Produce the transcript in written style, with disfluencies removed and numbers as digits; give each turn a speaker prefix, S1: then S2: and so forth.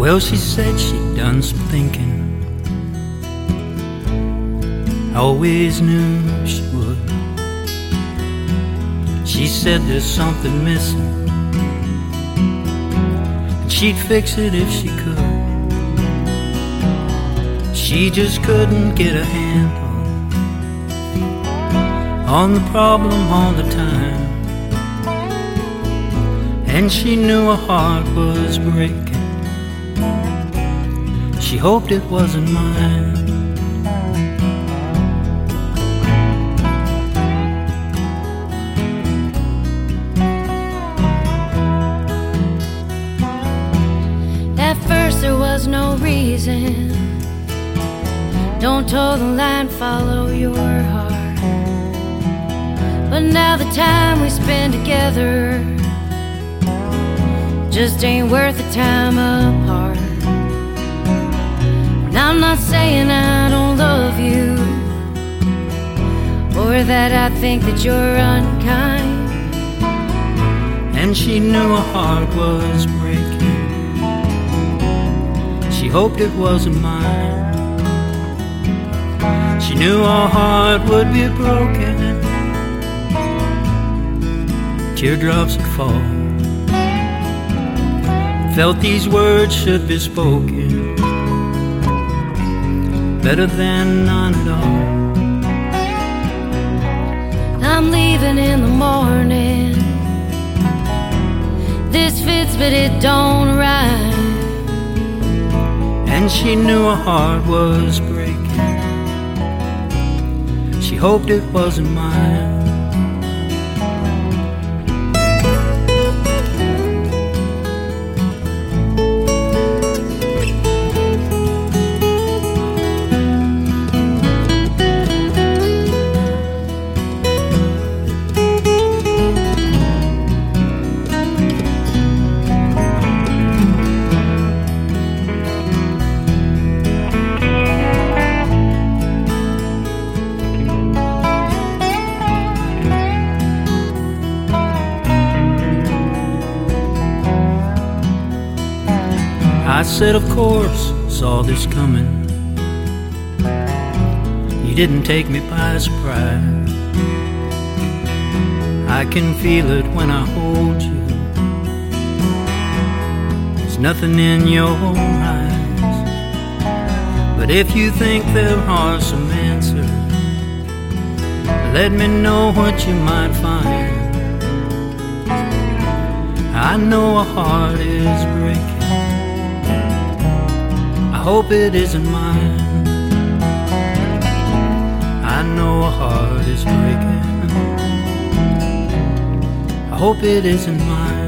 S1: Well, she said she'd done some thinking. I always knew she would. She said there's something missing, and she'd fix it if she could. She just couldn't get a handle on the problem all the time, and she knew her heart was breaking. She hoped it wasn't mine.
S2: At first there was no reason. Don't toe the line, follow your heart. But now the time we spend together just ain't worth the time apart. And I'm not saying I don't love you, or that I think that you're unkind.
S1: And she knew her heart was breaking. She hoped it wasn't mine. She knew her heart would be broken. Teardrops would fall. Felt these words should be spoken. Better than none at all.
S2: I'm leaving in the morning. This fits but it don't rhyme.
S1: And she knew her heart was breaking. She hoped it wasn't mine. I said, of course, saw this coming. You didn't take me by surprise. I can feel it when I hold you. There's nothing in your eyes. But if you think there are some answers, let me know what you might find. I know a heart is breaking. I hope it isn't mine. I know a heart is breaking. I hope it isn't mine.